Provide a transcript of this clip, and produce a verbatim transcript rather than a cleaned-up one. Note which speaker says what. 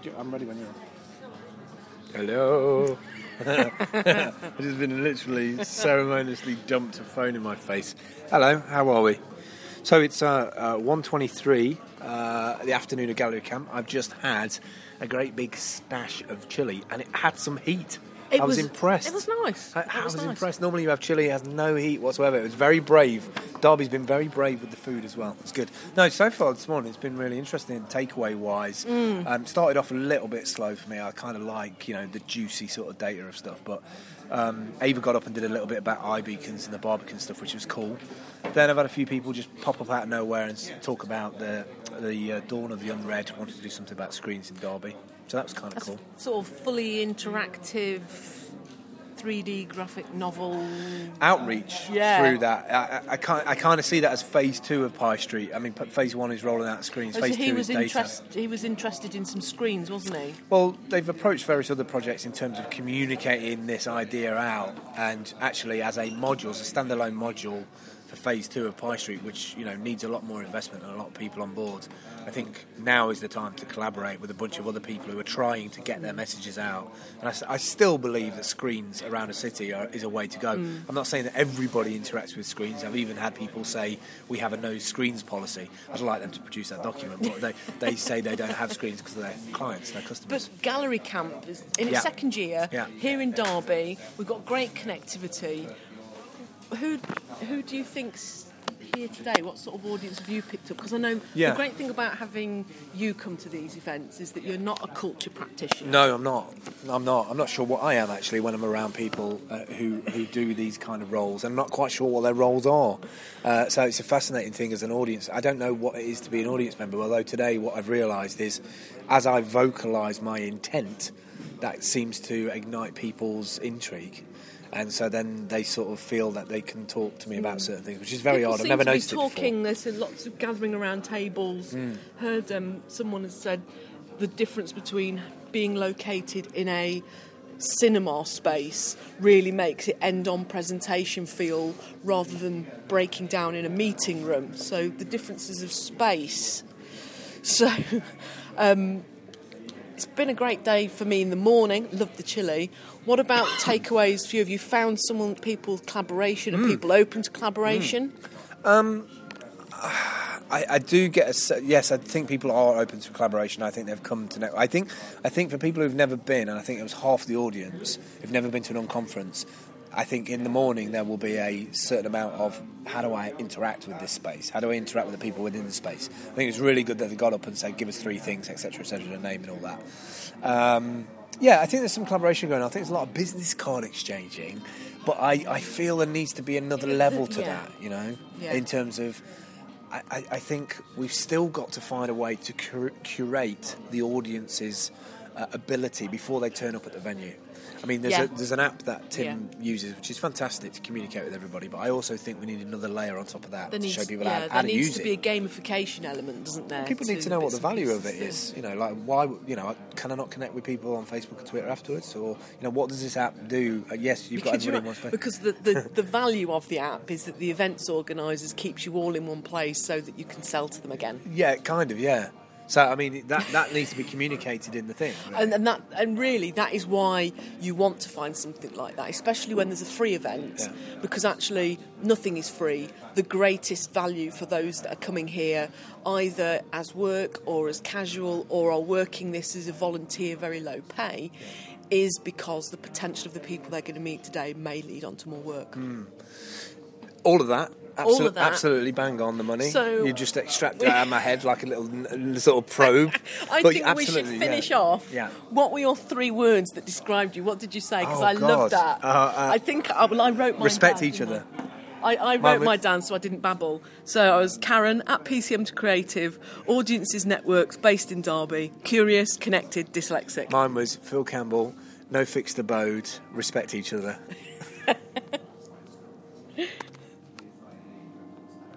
Speaker 1: I'm ready when you're. Hello. I've just been literally ceremoniously dumped a phone in my face. Hello, how are we? So it's uh, uh, one twenty-three, uh, the afternoon of Gallery Camp. I've just had a great big stash of chili, and it had some heat.
Speaker 2: It
Speaker 1: I was,
Speaker 2: was
Speaker 1: impressed.
Speaker 2: It was nice.
Speaker 1: I,
Speaker 2: it
Speaker 1: I
Speaker 2: was,
Speaker 1: was
Speaker 2: nice.
Speaker 1: impressed. Normally you have chili, it has no heat whatsoever. It was very brave. Derby's been very brave with the food as well. It's good. No, so far this morning it's been really interesting takeaway-wise.
Speaker 2: Mm.
Speaker 1: Um, started off a little bit slow for me. I kind of like, you know, the juicy sort of data of stuff. But um, Ava got up and did a little bit about iBeacons and the Barbican stuff, which was cool. Then I've had a few people just pop up out of nowhere and talk about the, the uh, Dawn of the Unread. Wanted to do something about screens in Derby. So that was kind of cool.
Speaker 2: Sort of fully interactive three D graphic novel
Speaker 1: outreach
Speaker 2: yeah.
Speaker 1: through that. I, I, kind, I kind of see that as phase two of Pie Street. I mean, phase one is rolling out screens.
Speaker 2: Oh,
Speaker 1: phase
Speaker 2: so he
Speaker 1: two
Speaker 2: was
Speaker 1: is data.
Speaker 2: interest, he was interested in some screens, wasn't he?
Speaker 1: Well, they've approached various other projects in terms of communicating this idea out, and actually as a module, as a standalone module for phase two of Pie Street, which, you know, needs a lot more investment and a lot of people on board. I think now is the time to collaborate with a bunch of other people who are trying to get their messages out. And I, I still believe that screens around a city are, is a way to go. Mm. I'm not saying that everybody interacts with screens. I've even had people say we have a no screens policy. I'd like them to produce that document, but they, they say they don't have screens because of their clients, their customers.
Speaker 2: But Gallery Camp is in its
Speaker 1: yeah.
Speaker 2: second year
Speaker 1: yeah.
Speaker 2: here in Derby. We've got great connectivity. Who who do you think's here today? What sort of audience have you picked up? Because I know
Speaker 1: yeah.
Speaker 2: the great thing about having you come to these events is that you're not a culture practitioner.
Speaker 1: No, I'm not. I'm not. I'm not sure what I am actually when I'm around people uh, who who do these kind of roles. I'm not quite sure what their roles are. Uh, so it's a fascinating thing as an audience. I don't know what it is to be an audience member. Although today, what I've realised is, as I vocalise my intent, that seems to ignite people's intrigue. And so then they sort of feel that they can talk to me about certain things, which is very
Speaker 2: People
Speaker 1: odd. I've
Speaker 2: seem
Speaker 1: never
Speaker 2: to be
Speaker 1: noticed
Speaker 2: talking,
Speaker 1: it before.
Speaker 2: There's lots of gathering around tables.
Speaker 1: Mm.
Speaker 2: Heard um, someone has said the difference between being located in a cinema space really makes it end-on presentation feel rather than breaking down in a meeting room. So the differences of space. So... Um, It's been a great day for me in the morning. Loved the chili. What about takeaways for you? Have you found someone, people collaboration? Are mm. people open to collaboration?
Speaker 1: Mm. Um, I, I do get a yes. I think people are open to collaboration. I think they've come to know. I think I think for people who've never been, and I think it was half the audience who've never been to an on-conference. I think in the morning there will be a certain amount of how do I interact with this space? How do I interact with the people within the space? I think it's really good that they got up and said, give us three things, et cetera, et cetera, a name and all that. Um, yeah, I think there's some collaboration going on. I think there's a lot of business card exchanging, but I, I feel there needs to be another level to yeah. that, you know, yeah. in terms of... I, I think we've still got to find a way to cur- curate the audience's uh, ability before they turn up at the venue. I mean, there's,
Speaker 2: yeah.
Speaker 1: a, there's an app that Tim
Speaker 2: yeah.
Speaker 1: uses, which is fantastic to communicate with everybody, but I also think we need another layer on top of that
Speaker 2: there
Speaker 1: to
Speaker 2: needs,
Speaker 1: show people
Speaker 2: yeah,
Speaker 1: how, how to use it.
Speaker 2: There needs to be a gamification element, doesn't there?
Speaker 1: People need to know what the value of it is. You know, like, why, you know, can I not connect with people on Facebook and Twitter afterwards? Or, you know, what does this app do? Uh, yes, you've
Speaker 2: because
Speaker 1: got everybody in one space.
Speaker 2: Because the, the, the value of the app is that the events organisers keeps you all in one place so that you can sell to them again.
Speaker 1: Yeah, kind of, yeah. So, I mean, that that needs to be communicated in the thing. Really.
Speaker 2: And, and that, and really, that is why you want to find something like that, especially when there's a free event,
Speaker 1: yeah.
Speaker 2: because actually nothing is free. The greatest value for those that are coming here, either as work or as casual, or are working this as a volunteer, very low pay, is because the potential of the people they're going to meet today may lead on to more work.
Speaker 1: Mm. All of that. Absol-
Speaker 2: All of that.
Speaker 1: Absolutely bang on the money.
Speaker 2: So,
Speaker 1: you just extract it out of my head like a little n- sort of probe.
Speaker 2: I
Speaker 1: but
Speaker 2: think we should finish
Speaker 1: yeah.
Speaker 2: off.
Speaker 1: Yeah.
Speaker 2: What were your three words that described you? What did you say? Because
Speaker 1: oh,
Speaker 2: I
Speaker 1: God.
Speaker 2: love that.
Speaker 1: Uh, uh,
Speaker 2: I think I, well, I wrote mine
Speaker 1: respect
Speaker 2: down,
Speaker 1: each other.
Speaker 2: I, I wrote mine down so I didn't babble. So I was Karen at P C M to Creative, Audiences Networks, based in Derby, curious, connected, dyslexic.
Speaker 1: Mine was Phil Campbell, no fixed abode, respect each other.